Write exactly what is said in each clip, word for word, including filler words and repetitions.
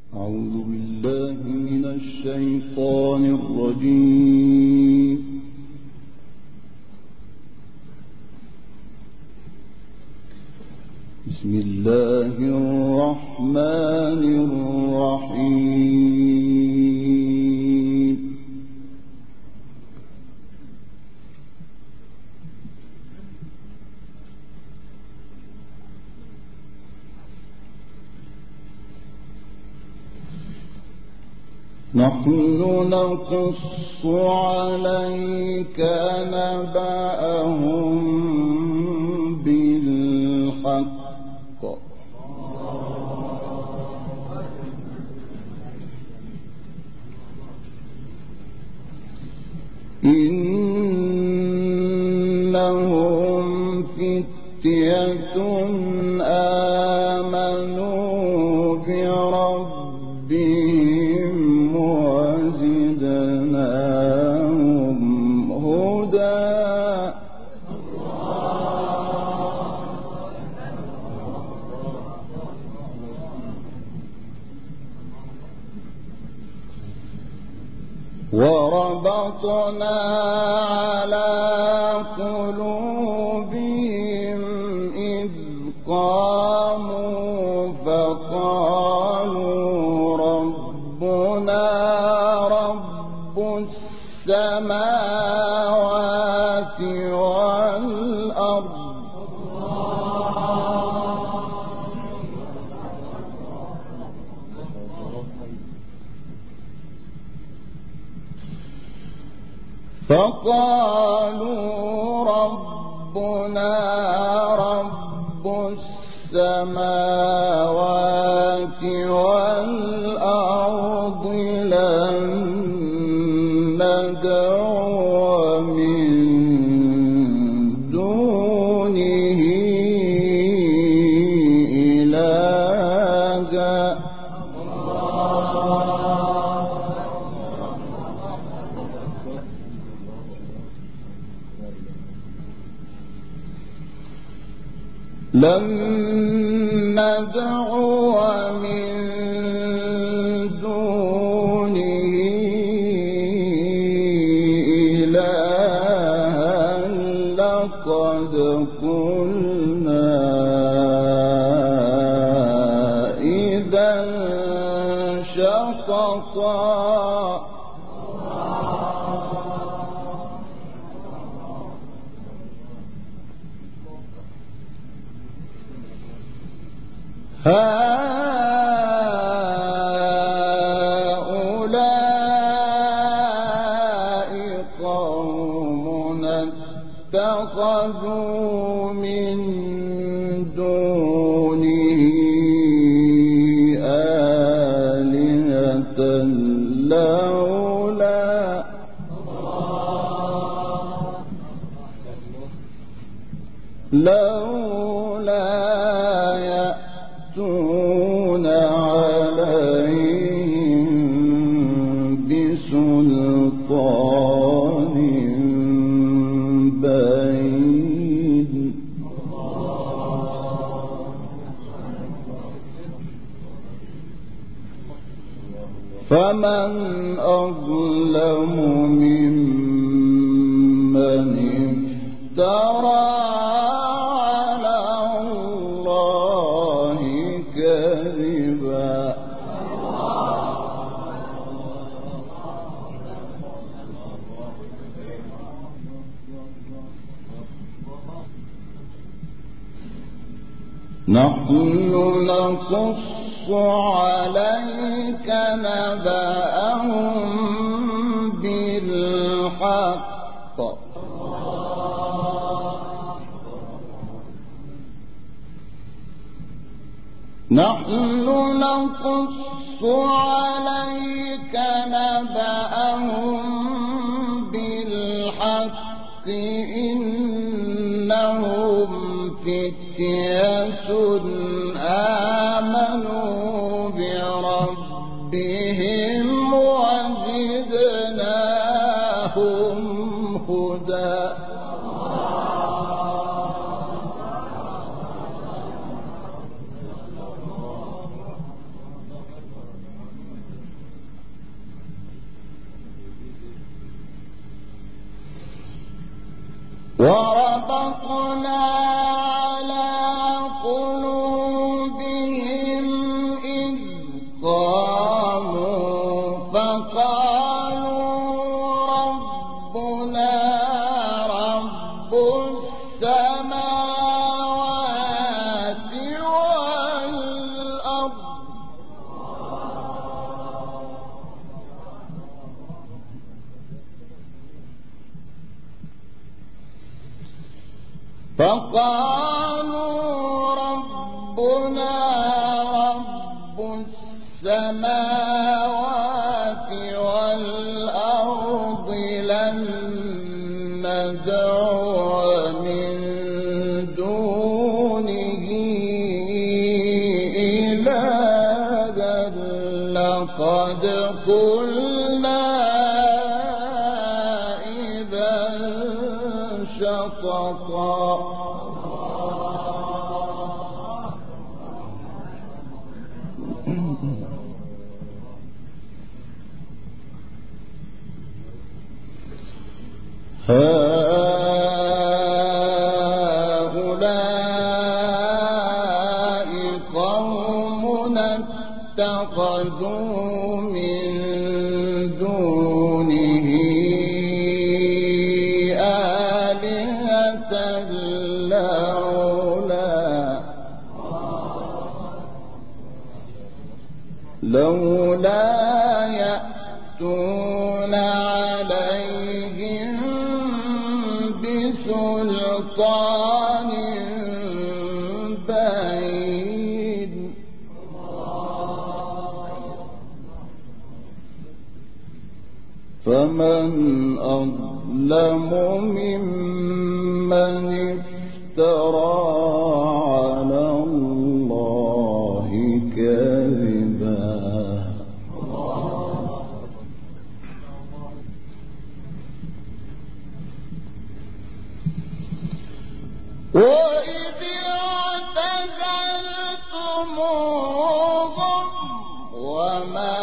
أعوذ بالله من الشيطان الرجيم. بسم الله الرحمن الرحيم. نحن نقص عليك نبأهم بالحق إنهم فتية آمنوا بربهم وزدناهم هدى. وربطنا على قلوبهم إذ قاموا فقالوا ربنا رب السماوات والأرض فقالوا ربنا رب السماوات والأرض لن ندعو من دونه إلها. لن ندعو من دونه إلها لقد قلنا إذا شططا. هؤلاء قومنا اتخذوا من دونه آلهة لولا لولا يأتون عليهم بسلطان بين. فمن أظلم ممن افترى على الله كذبا. نحن نقص عليك نبأهم بالحق نحن نقص عليك نبأهم بالحق إنهم فتية آمنوا بربهم وزدناهم هدى. فقالوا ربنا رب السماوات والأرض لن ندعو من دونه إلها لقد قلنا إذا شططا هؤلاء قومنا اتخذوا من دونه آلهة لولا لولا يأتون عليهم بسلطان بين فمن أظلم ممن افترى على الله كذبا وإذ اعتزلتموهم وما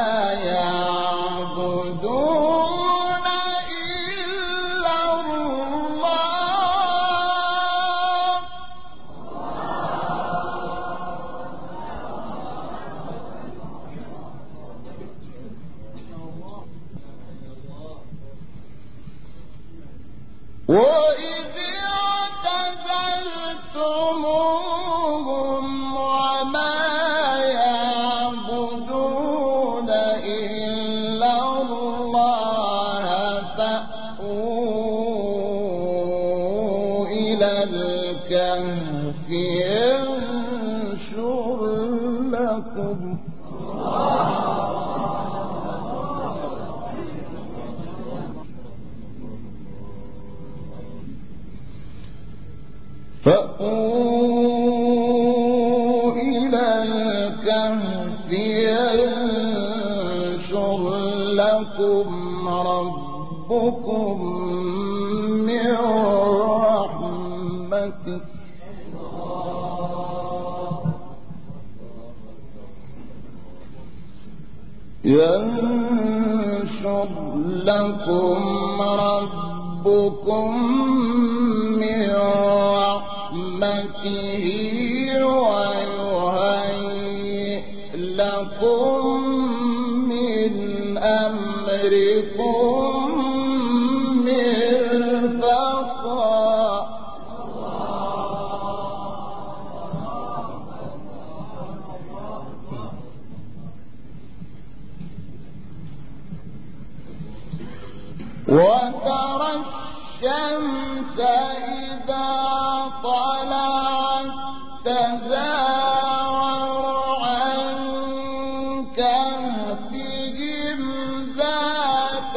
يعبدون إلا الله وإذ اعتزلتموهم وما يعبدون إلا الله فأووا إلى الكهف ينشر لكم فأووا إلى الكهف ينشر لكم ربكم من رحمته ينشر لكم ربكم من رحمته ويهيئ لكم من أمركم مرفقا وترى الشمس إذا طلعت تزاور عن كهفهم ذات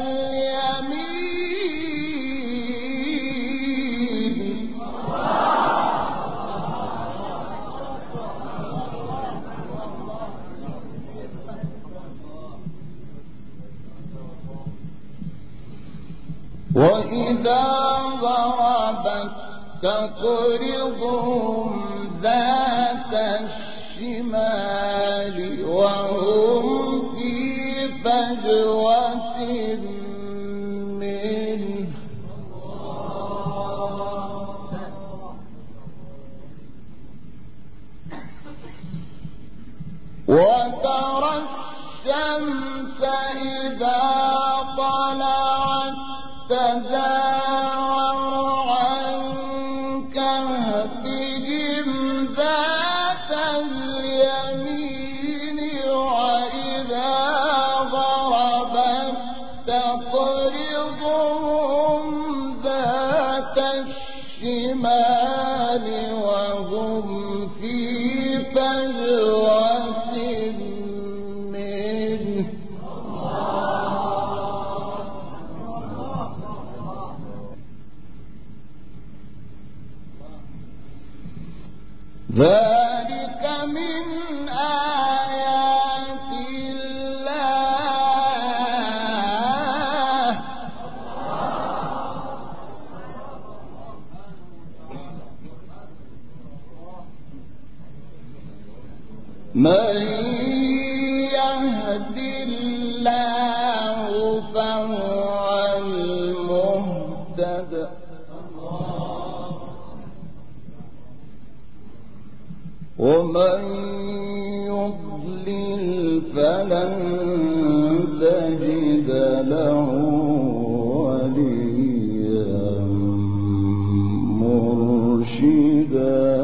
اليمين وإذا غربت تقرضهم ذات الشمال وهم في فجوة منه وترى الشمس إذا طلعت تزاور عن كهفهم ذات اليمين وإذا غربت تقرضهم ذات الشمال بسلوة منه ذلك من آيات الله من يهد الله فهو المهتد ومن يضلل فلن تجد له وليا مرشدا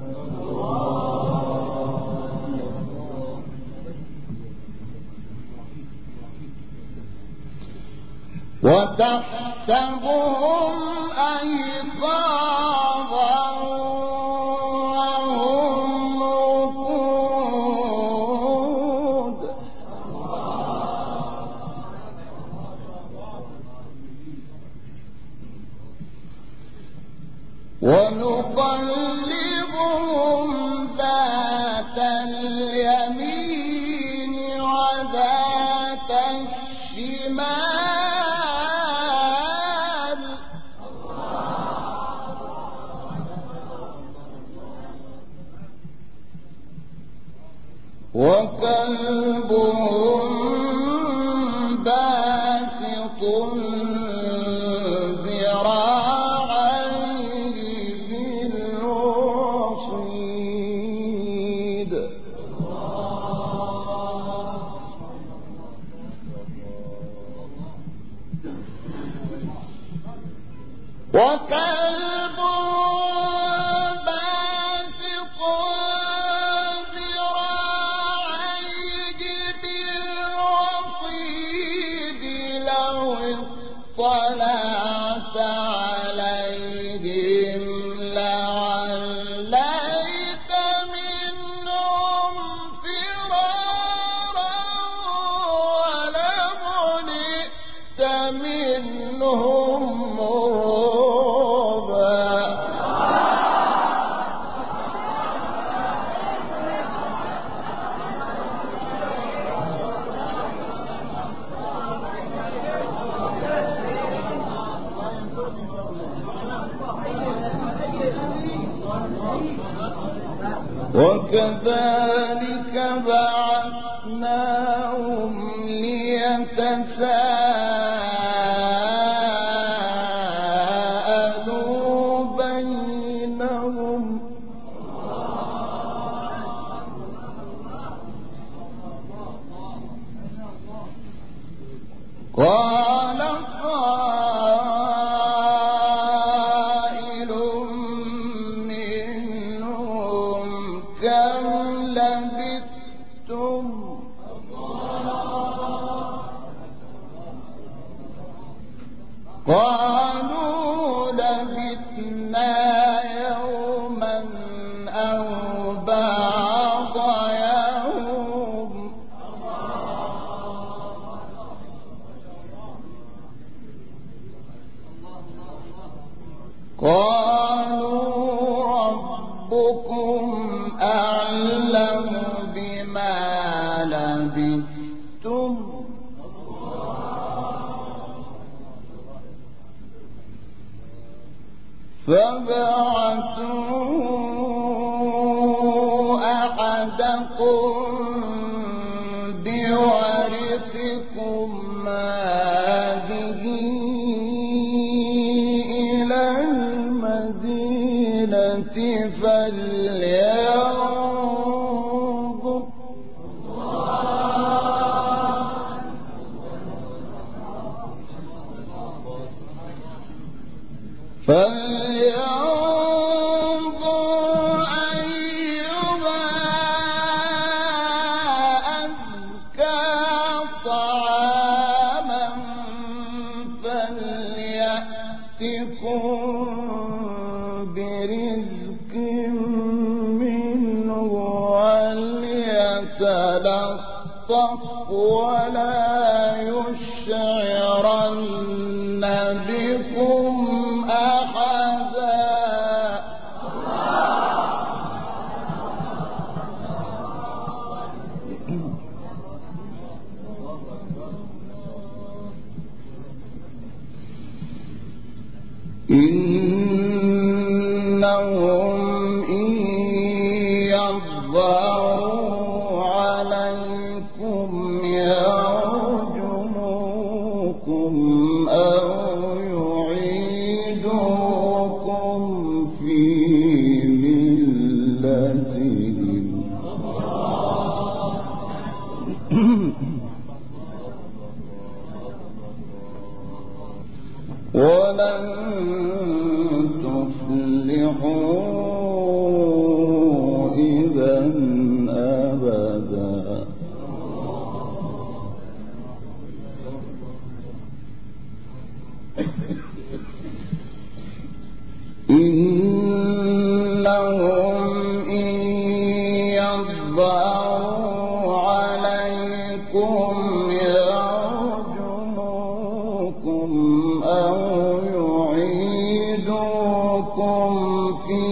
وتحسبهم أيقاظا وهم رقود ونقلبهم ذات اليمين وذات الشمال وكلبهم باسط ذراعيه بالوصيد وكلبهم باسط ذراعيه بالوصيد لو اطلعت عليهم لوليت منهم فرارا ولملئت منهم وكذلك بعثناهم ليتساءلوا بينهم قال قائل منهم كم لبثتم قالوا لبثنا يوما أو بعض يوم قالوا ربكم أعلم بما لبثتم فابعثوا أحدكم بورقكم هذه إلى المدينة فلينظر فلينظر أيها يتلطف ولا يشعرن بكم أحدا. إنهم إن يظهروا عليكم يرجموكم أو يعيدوكم في ملتهم ولن تفلحوا إذا أبدا. إنهم إن يظهروا عليكم يرجموكم أو يعيدوكم في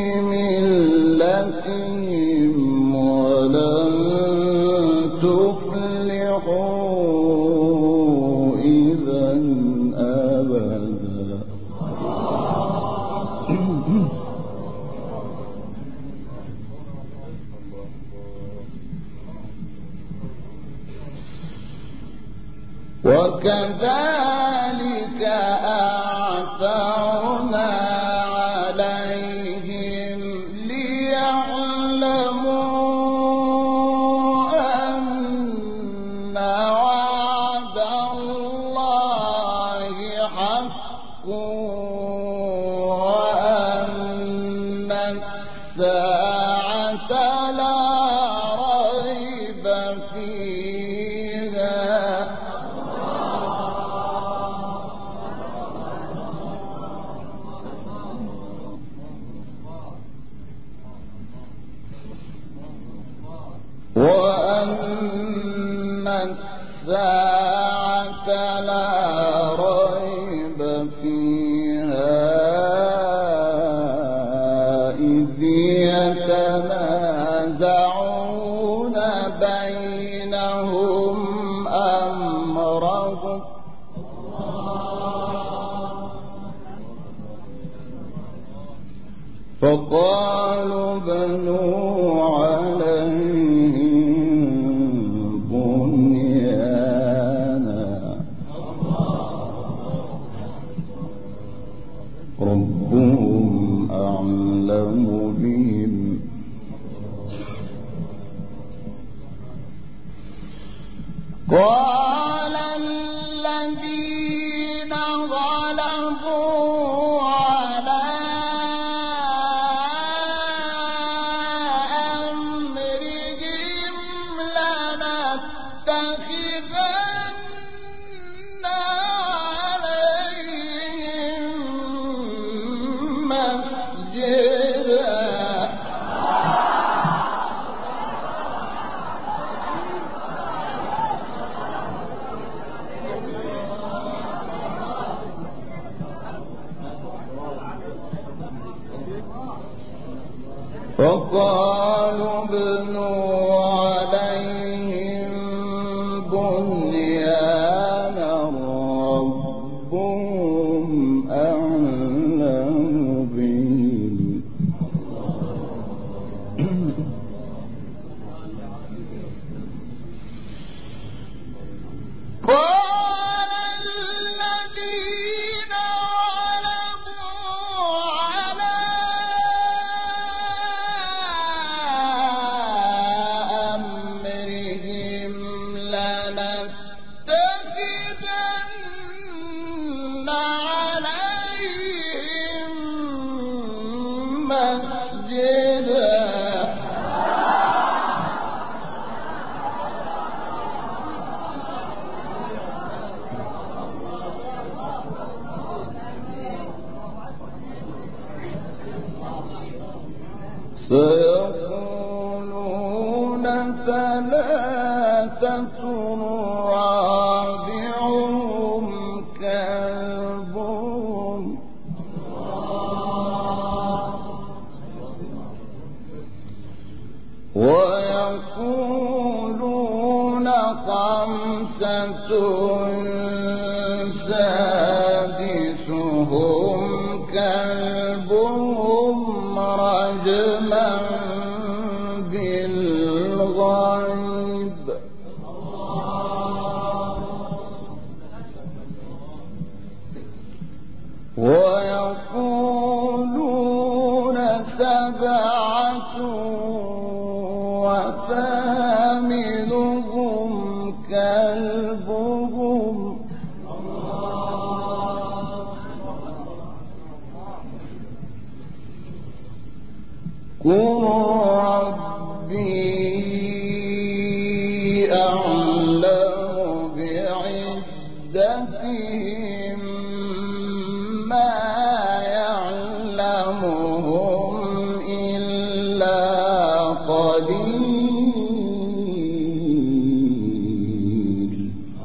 ملتهم ولن تفلحوا إذا أبدا. وكذلك أعثرنا عليهم ليعلموا أن وعد الله حق وأن الساعة لا ريب فيها وأن الساعة لا ريب فيها إذ يتنازعون بينهم أمرهم فقالوا بنوا عليهم بنيانا ربهم أعلم بهم قال الذين غلبوا على أمرهم لنتخذن عليهم مسجدا ثلاثة رابعهم كلبهم ويقولون خمسة سادسهم كلبهم رجما بالغيب ويقولون سبعة وثامنهم كلبهم قل ربي أعلم بعدتهم ما يعلمهم إلا قليل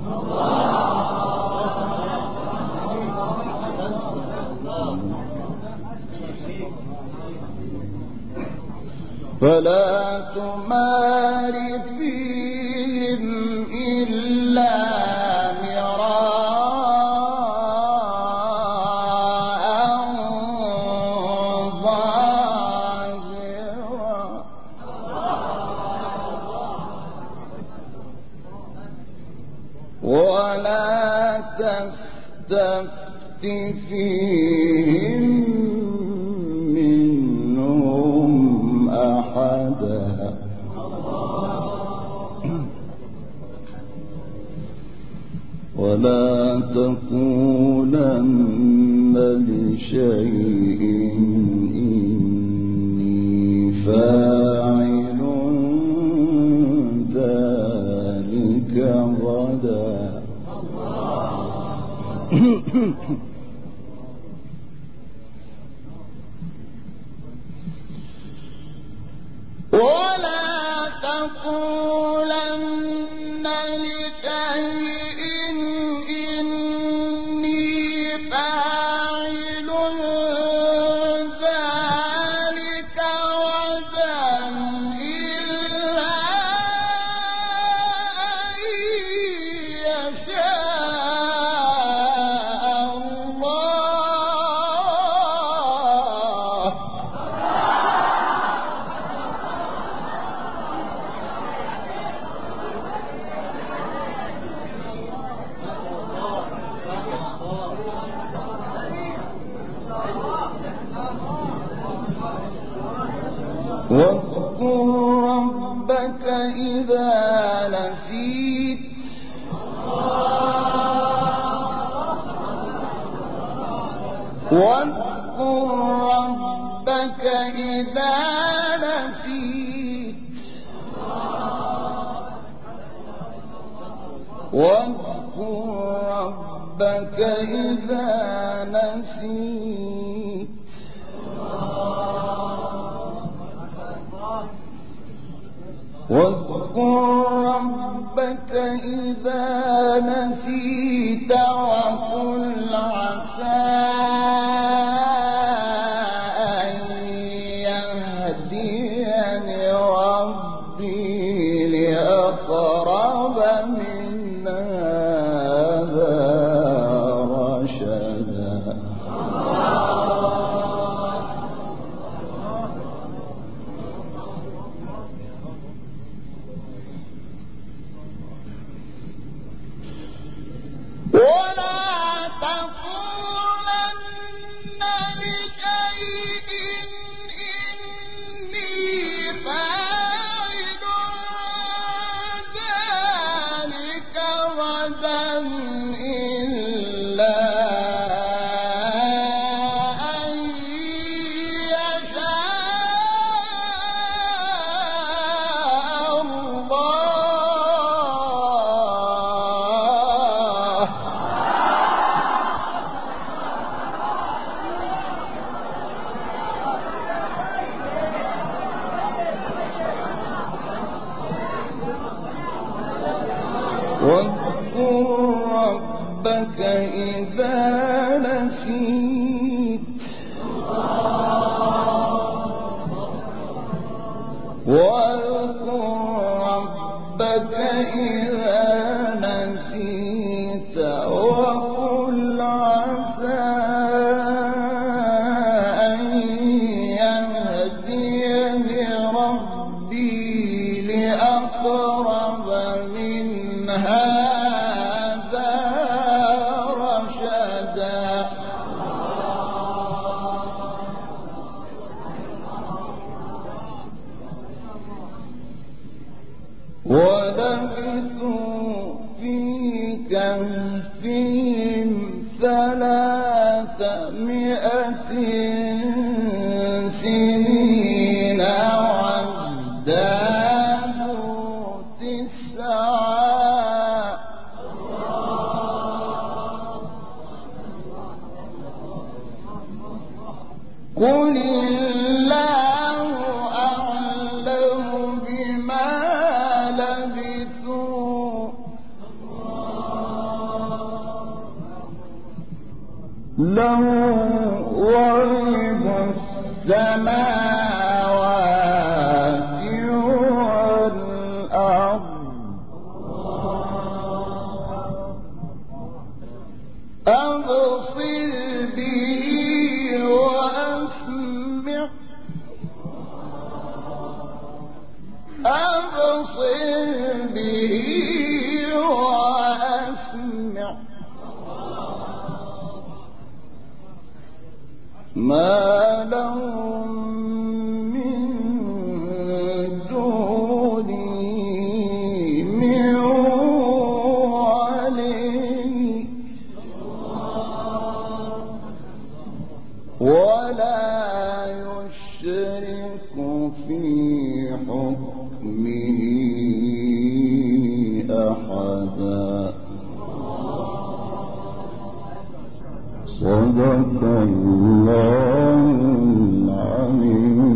فلا تمار فيهم إلا مراء ظاهرا ولا تستفت فيهم منهم أحدا ولا تقولن لشيء إني فاعل ذلك غدا ولا تقولن لشيء إني فاعل ذلك غدا إلا أن يشاء الله واذكر ربك إذا نسيت واذكر ربك إذا نسيت واذكر ربك إذا نسيت واذكر ربك إذا نسيت وقل عسى أن يهديني ربي لأقرب من هذا رشدا ولا تقولن واذكر ربك إذا نسيت واذكر ربك إذا نسيت وقل عسى أن يهديني ربي لأقرب من هذا رشدا ولبثوا في كهفهم ثلاثمائة سنين وازدادوا تسعا قل الله أعلم بما لبثوا له غيب السماوات والأرض أبصر به وأسمع أبصر به وأسمع ما لهم من دونه من ولي ولا يشرك في حكمه أحدا. صدق الله العظيم.